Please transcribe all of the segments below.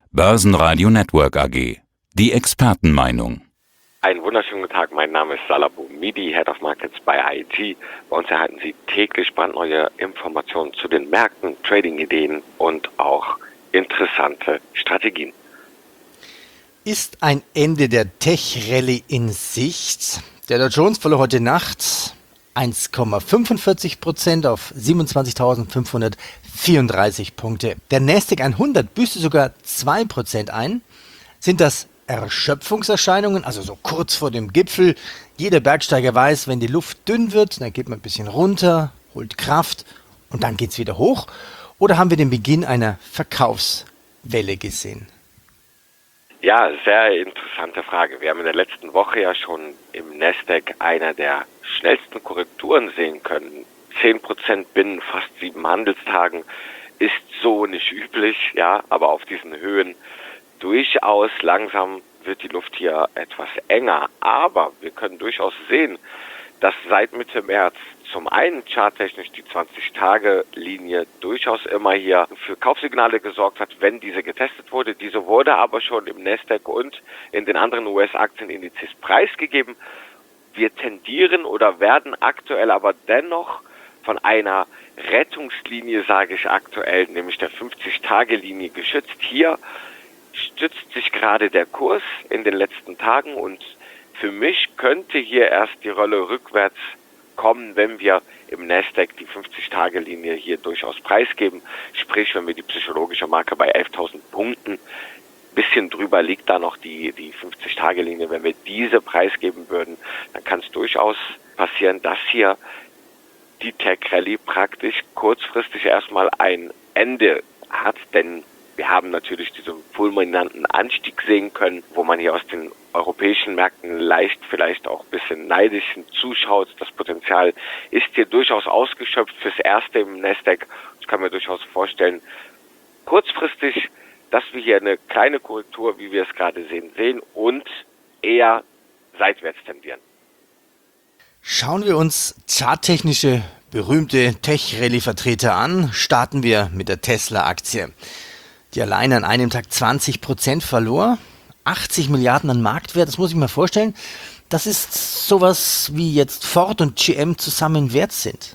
Börsenradio Network AG. Die Expertenmeinung. Einen wunderschönen guten Tag, mein Name ist Salah Boumidi, Head of Markets bei IG. Bei uns erhalten Sie täglich brandneue Informationen zu den Märkten, Trading-Ideen und auch interessante Strategien. Ist ein Ende der Tech-Rallye in Sicht? Der Dow Jones verlor heute Nacht 1,45% auf 27.534 Punkte. Der Nasdaq 100 büßte sogar 2% ein. Sind das Erschöpfungserscheinungen, also so kurz vor dem Gipfel? Jeder Bergsteiger weiß, wenn die Luft dünn wird, dann geht man ein bisschen runter, holt Kraft und dann geht es wieder hoch. Oder haben wir den Beginn einer Verkaufswelle gesehen? Ja, sehr interessante Frage. Wir haben in der letzten Woche ja schon im Nasdaq einer der schnellsten Korrekturen sehen können. 10% binnen fast 7 Handelstagen ist so nicht üblich, ja, aber auf diesen Höhen durchaus langsam wird die Luft hier etwas enger. Aber wir können durchaus sehen, dass seit Mitte März zum einen charttechnisch die 20-Tage-Linie durchaus immer hier für Kaufsignale gesorgt hat, wenn diese getestet wurde. Diese wurde aber schon im Nasdaq und in den anderen US-Aktienindizes preisgegeben. Wir tendieren oder werden aktuell aber dennoch von einer Rettungslinie, sage ich aktuell, nämlich der 50-Tage-Linie geschützt. Hier stützt sich gerade der Kurs in den letzten Tagen und für mich könnte hier erst die Rolle rückwärts kommen, wenn wir im Nasdaq die 50-Tage-Linie hier durchaus preisgeben. Sprich, wenn wir die psychologische Marke bei 11.000 Punkten, bisschen drüber liegt da noch die 50-Tage-Linie. Wenn wir diese preisgeben würden, dann kann es durchaus passieren, dass hier die Tech-Rallye praktisch kurzfristig erstmal ein Ende hat, denn wir haben natürlich diesen fulminanten Anstieg sehen können, wo man hier aus den europäischen Märkten leicht vielleicht auch ein bisschen neidisch zuschaut. Das Potenzial ist hier durchaus ausgeschöpft fürs Erste im Nasdaq. Ich kann mir durchaus vorstellen, kurzfristig, dass wir hier eine kleine Korrektur, wie wir es gerade sehen und eher seitwärts tendieren. Schauen wir uns charttechnische berühmte Tech-Rallye-Vertreter an. Starten wir mit der Tesla-Aktie, die alleine an einem Tag 20% verlor. 80 Milliarden an Marktwert, das muss ich mir vorstellen. Das ist sowas wie jetzt Ford und GM zusammen wert sind.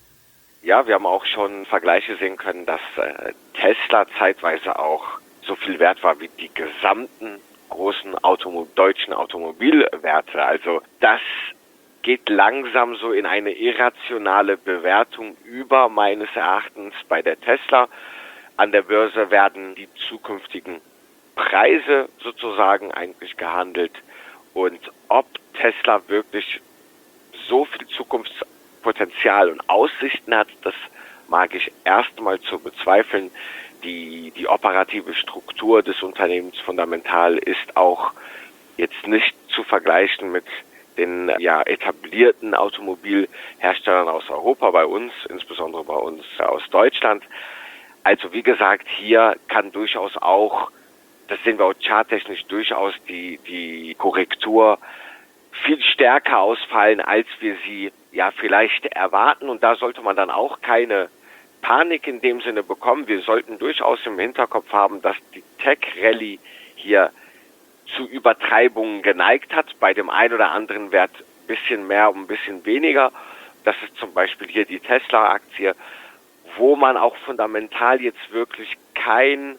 Ja, wir haben auch schon Vergleiche sehen können, dass Tesla zeitweise auch so viel wert war wie die gesamten großen deutschen Automobilwerte. Also das geht langsam so in eine irrationale Bewertung über, meines Erachtens, bei der Tesla. An der Börse werden die zukünftigen Preise sozusagen eigentlich gehandelt und ob Tesla wirklich so viel Zukunftspotenzial und Aussichten hat, das mag ich erstmal zu bezweifeln. Die operative Struktur des Unternehmens fundamental ist auch jetzt nicht zu vergleichen mit den etablierten Automobilherstellern aus Europa, bei uns, insbesondere bei uns aus Deutschland. Also wie gesagt, hier kann durchaus auch, das sehen wir auch charttechnisch, durchaus die Korrektur viel stärker ausfallen, als wir sie vielleicht erwarten. Und da sollte man dann auch keine Panik in dem Sinne bekommen. Wir sollten durchaus im Hinterkopf haben, dass die Tech-Rallye hier zu Übertreibungen geneigt hat. Bei dem einen oder anderen Wert ein bisschen mehr, ein bisschen weniger. Das ist zum Beispiel hier die Tesla-Aktie, wo man auch fundamental jetzt wirklich keinen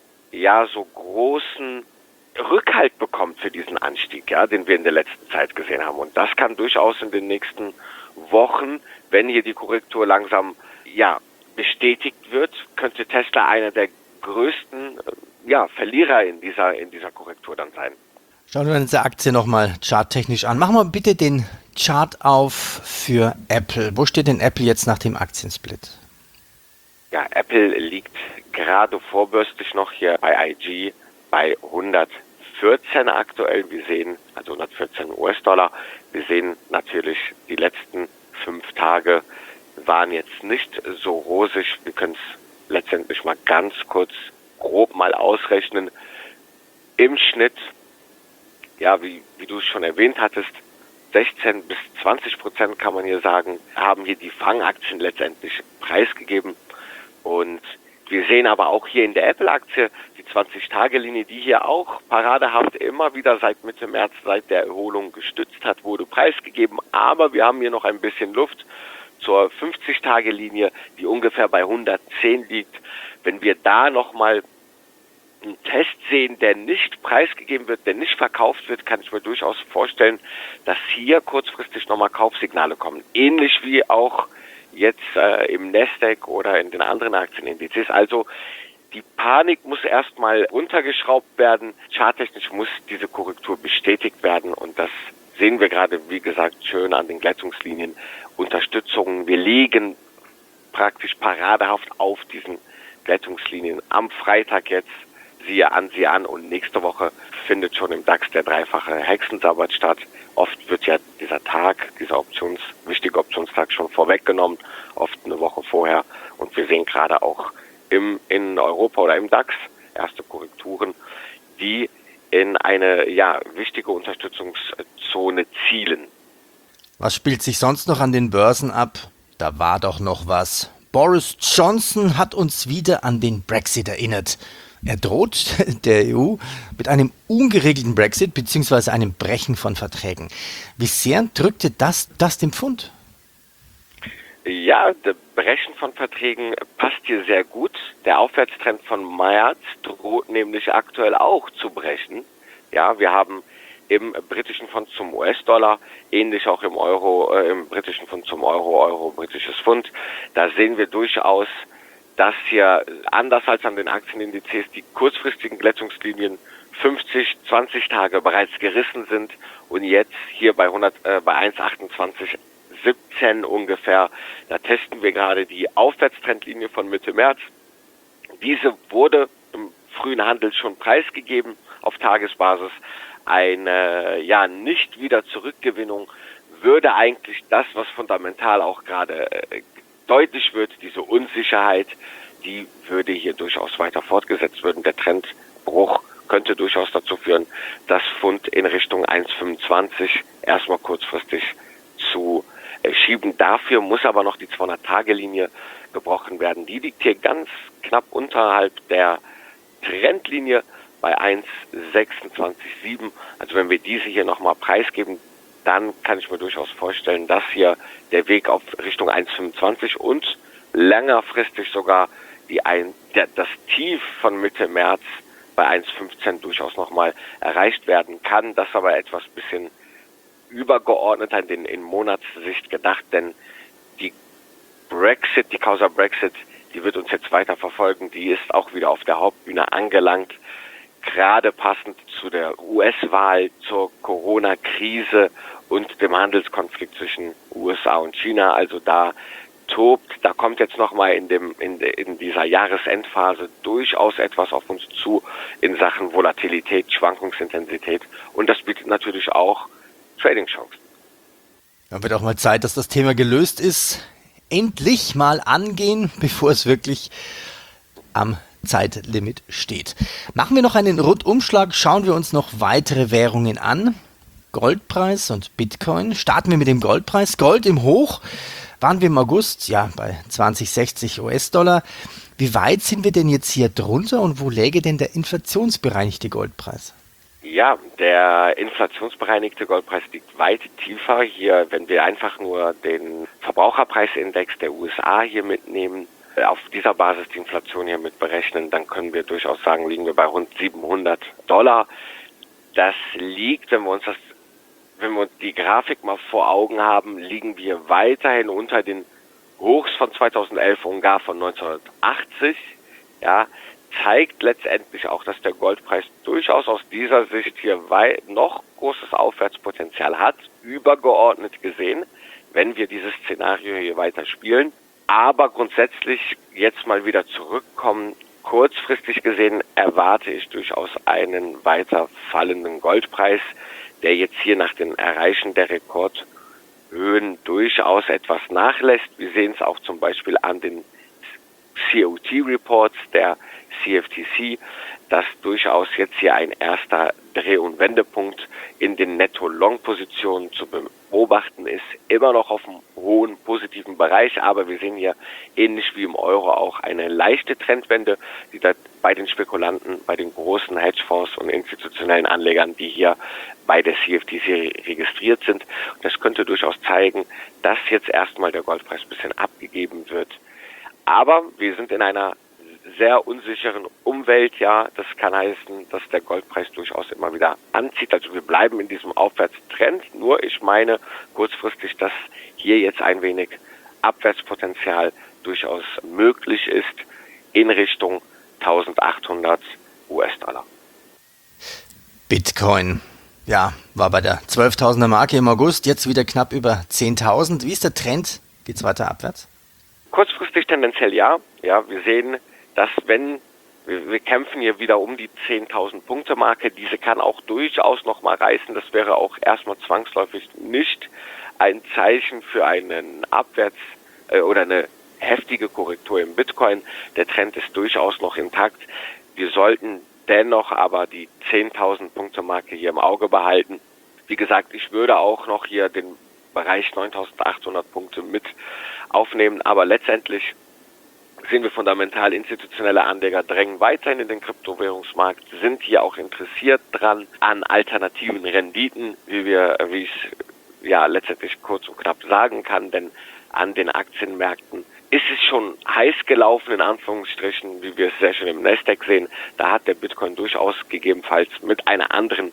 so großen Rückhalt bekommt für diesen Anstieg, den wir in der letzten Zeit gesehen haben. Und das kann durchaus in den nächsten Wochen, wenn hier die Korrektur langsam bestätigt wird, könnte Tesla einer der größten Verlierer in dieser Korrektur dann sein. Schauen wir uns die Aktie nochmal charttechnisch an. Machen wir bitte den Chart auf für Apple. Wo steht denn Apple jetzt nach dem Aktiensplit? Ja, Apple liegt gerade vorbörslich noch hier bei IG bei 114 aktuell. Wir sehen, also 114 US-Dollar. Wir sehen natürlich, die letzten 5 Tage waren jetzt nicht so rosig. Wir können es letztendlich mal ganz kurz grob mal ausrechnen. Im Schnitt, wie du es schon erwähnt hattest, 16 bis 20% kann man hier sagen, haben hier die Fangaktien letztendlich preisgegeben. Und wir sehen aber auch hier in der Apple-Aktie die 20-Tage-Linie, die hier auch paradehaft immer wieder seit Mitte März, seit der Erholung gestützt hat, wurde preisgegeben. Aber wir haben hier noch ein bisschen Luft zur 50-Tage-Linie, die ungefähr bei 110 liegt. Wenn wir da nochmal einen Test sehen, der nicht preisgegeben wird, der nicht verkauft wird, kann ich mir durchaus vorstellen, dass hier kurzfristig nochmal Kaufsignale kommen. Ähnlich wie auch jetzt im Nasdaq oder in den anderen Aktienindizes. Also die Panik muss erstmal runtergeschraubt werden. Charttechnisch muss diese Korrektur bestätigt werden und das sehen wir gerade, wie gesagt, schön an den Glättungslinien. Unterstützungen. Wir liegen praktisch paradehaft auf diesen Glättungslinien. Am Freitag jetzt, siehe an und nächste Woche findet schon im DAX der dreifache Hexensabbat statt. Oft wird ja dieser Tag, dieser wichtige Optionstag schon vorweggenommen, oft eine Woche vorher. Und wir sehen gerade auch in Europa oder im DAX erste Korrekturen, die in eine wichtige Unterstützungszone zielen. Was spielt sich sonst noch an den Börsen ab? Da war doch noch was. Boris Johnson hat uns wieder an den Brexit erinnert. Er droht der EU mit einem ungeregelten Brexit bzw. einem Brechen von Verträgen. Wie sehr drückte das dem Pfund? Ja, das Brechen von Verträgen passt hier sehr gut. Der Aufwärtstrend von März droht nämlich aktuell auch zu brechen. Ja, wir haben im britischen Pfund zum US-Dollar, ähnlich auch im Euro, im britischen Pfund zum Euro, britisches Pfund. Da sehen wir durchaus, dass hier anders als an den Aktienindizes die kurzfristigen Glättungslinien 50, 20 Tage bereits gerissen sind und jetzt hier bei 1,2817 ungefähr, da testen wir gerade die Aufwärtstrendlinie von Mitte März. Diese wurde im frühen Handel schon preisgegeben auf Tagesbasis. Eine nicht wieder Zurückgewinnung würde eigentlich das, was fundamental auch gerade deutlich wird, diese Unsicherheit, die würde hier durchaus weiter fortgesetzt werden. Der Trendbruch könnte durchaus dazu führen, das Pfund in Richtung 1,25 erstmal kurzfristig zu schieben. Dafür muss aber noch die 200-Tage-Linie gebrochen werden. Die liegt hier ganz knapp unterhalb der Trendlinie bei 1,267. Also wenn wir diese hier nochmal preisgeben, dann kann ich mir durchaus vorstellen, dass hier der Weg auf Richtung 1,25 und längerfristig sogar das Tief von Mitte März bei 1,15 durchaus nochmal erreicht werden kann. Das aber etwas bisschen übergeordneter in Monatssicht gedacht, denn die Causa Brexit, die wird uns jetzt weiter verfolgen. Die ist auch wieder auf der Hauptbühne angelangt. Gerade passend zu der US-Wahl, zur Corona-Krise und dem Handelskonflikt zwischen USA und China. Also da kommt jetzt nochmal in dieser Jahresendphase durchaus etwas auf uns zu in Sachen Volatilität, Schwankungsintensität. Und das bietet natürlich auch Trading-Chancen. Dann wird auch mal Zeit, dass das Thema gelöst ist. Endlich mal angehen, bevor es wirklich am Zeitlimit steht. Machen wir noch einen Rundumschlag, schauen wir uns noch weitere Währungen an. Goldpreis und Bitcoin. Starten wir mit dem Goldpreis. Gold im Hoch waren wir im August bei 20,60 US-Dollar. Wie weit sind wir denn jetzt hier drunter und wo läge denn der inflationsbereinigte Goldpreis? Ja, der inflationsbereinigte Goldpreis liegt weit tiefer. Hier, wenn wir einfach nur den Verbraucherpreisindex der USA hier mitnehmen, auf dieser Basis die Inflation hier mit berechnen, dann können wir durchaus sagen, liegen wir bei rund $700. Das liegt, wenn wir uns die Grafik mal vor Augen haben, liegen wir weiterhin unter den Hochs von 2011 und gar von 1980. Ja, zeigt letztendlich auch, dass der Goldpreis durchaus aus dieser Sicht hier noch großes Aufwärtspotenzial hat, übergeordnet gesehen, wenn wir dieses Szenario hier weiter spielen. Aber grundsätzlich jetzt mal wieder zurückkommen. Kurzfristig gesehen erwarte ich durchaus einen weiter fallenden Goldpreis, der jetzt hier nach dem Erreichen der Rekordhöhen durchaus etwas nachlässt. Wir sehen es auch zum Beispiel an den COT-Reports der CFTC, dass durchaus jetzt hier ein erster Dreh- und Wendepunkt in den Netto-Long-Positionen zu beobachten ist. Immer noch auf einem hohen positiven Bereich, aber wir sehen hier ähnlich wie im Euro auch eine leichte Trendwende, die da bei den Spekulanten, bei den großen Hedgefonds und institutionellen Anlegern, die hier bei der CFTC registriert sind. Und das könnte durchaus zeigen, dass jetzt erstmal der Goldpreis ein bisschen abgegeben wird. Aber wir sind in einer sehr unsicheren Umwelt, ja. Das kann heißen, dass der Goldpreis durchaus immer wieder anzieht. Also wir bleiben in diesem Aufwärtstrend. Nur ich meine kurzfristig, dass hier jetzt ein wenig Abwärtspotenzial durchaus möglich ist in Richtung 1800 US-Dollar. Bitcoin, ja, war bei der 12.000er Marke im August, jetzt wieder knapp über 10.000. Wie ist der Trend? Geht's weiter abwärts? Kurzfristig tendenziell ja. Ja, wir sehen, dass wir kämpfen hier wieder um die 10.000 Punkte Marke, diese kann auch durchaus noch mal reißen. Das wäre auch erstmal zwangsläufig nicht ein Zeichen für einen Abwärts oder eine heftige Korrektur im Bitcoin. Der Trend ist durchaus noch intakt. Wir sollten dennoch aber die 10.000 Punkte Marke hier im Auge behalten. Wie gesagt, ich würde auch noch hier den Bereich 9.800 Punkte mit aufnehmen, aber letztendlich sehen wir fundamental, institutionelle Anleger drängen weiterhin in den Kryptowährungsmarkt, sind hier auch interessiert dran an alternativen Renditen, wie ich ja letztendlich kurz und knapp sagen kann, denn an den Aktienmärkten ist es schon heiß gelaufen, in Anführungsstrichen, wie wir es sehr schön im Nasdaq sehen. Da hat der Bitcoin durchaus gegebenenfalls mit einer anderen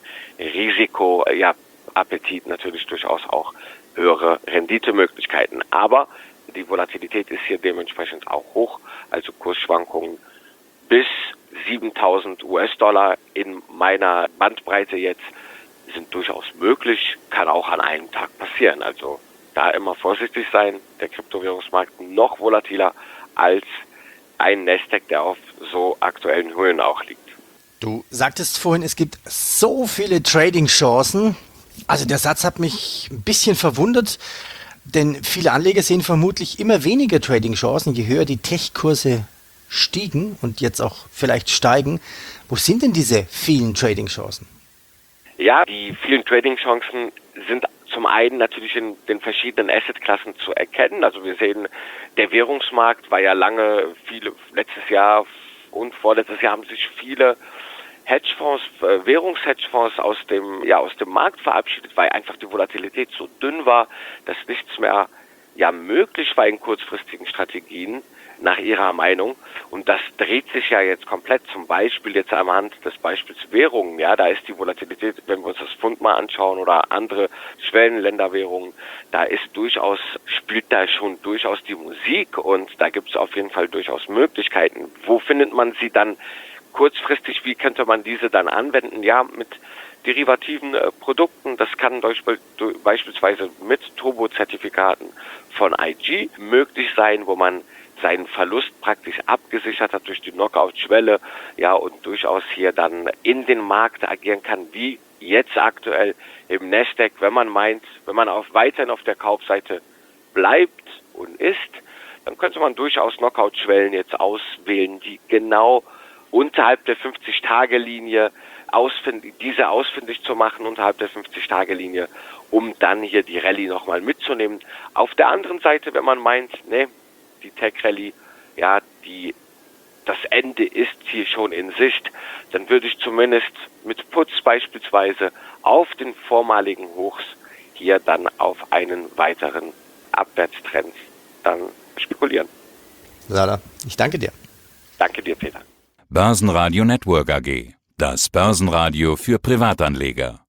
Risikoappetit natürlich durchaus auch höhere Renditemöglichkeiten. Aber die Volatilität ist hier dementsprechend auch hoch, also Kursschwankungen bis 7.000 US-Dollar in meiner Bandbreite jetzt sind durchaus möglich, kann auch an einem Tag passieren. Also da immer vorsichtig sein, der Kryptowährungsmarkt noch volatiler als ein Nasdaq, der auf so aktuellen Höhen auch liegt. Du sagtest vorhin, es gibt so viele Trading-Chancen. Also der Satz hat mich ein bisschen verwundert, denn viele Anleger sehen vermutlich immer weniger Trading-Chancen, je höher die Tech-Kurse stiegen und jetzt auch vielleicht steigen. Wo sind denn diese vielen Trading-Chancen? Ja, die vielen Trading-Chancen sind zum einen natürlich in den verschiedenen Assetklassen zu erkennen. Also wir sehen, der Währungsmarkt war ja lange, letztes Jahr und vorletztes Jahr haben sich viele Hedgefonds, Währungshedgefonds aus dem Markt verabschiedet, weil einfach die Volatilität so dünn war, dass nichts mehr möglich war in kurzfristigen Strategien nach ihrer Meinung. Und das dreht sich ja jetzt komplett, zum Beispiel jetzt anhand des Beispiels Währungen. Ja, da ist die Volatilität, wenn wir uns das Pfund mal anschauen oder andere Schwellenländerwährungen, spielt da schon durchaus die Musik und da gibt es auf jeden Fall durchaus Möglichkeiten. Wo findet man sie dann kurzfristig? Wie könnte man diese dann anwenden? Ja, mit derivativen Produkten. Das kann beispielsweise mit Turbo-Zertifikaten von IG möglich sein, wo man seinen Verlust praktisch abgesichert hat durch die Knockout-Schwelle, ja, und durchaus hier dann in den Markt agieren kann, wie jetzt aktuell im Nasdaq, wenn man weiterhin auf der Kaufseite bleibt und ist, dann könnte man durchaus Knockout-Schwellen jetzt auswählen, die genau unterhalb der 50-Tage-Linie ausfindig zu machen, unterhalb der 50-Tage-Linie, um dann hier die Rallye nochmal mitzunehmen. Auf der anderen Seite, wenn man meint, die Tech-Rallye, das Ende ist hier schon in Sicht, dann würde ich zumindest mit Puts beispielsweise auf den vormaligen Hochs hier dann auf einen weiteren Abwärtstrend dann spekulieren. Sada, ich danke dir. Danke dir, Peter. Börsenradio Network AG. Das Börsenradio für Privatanleger.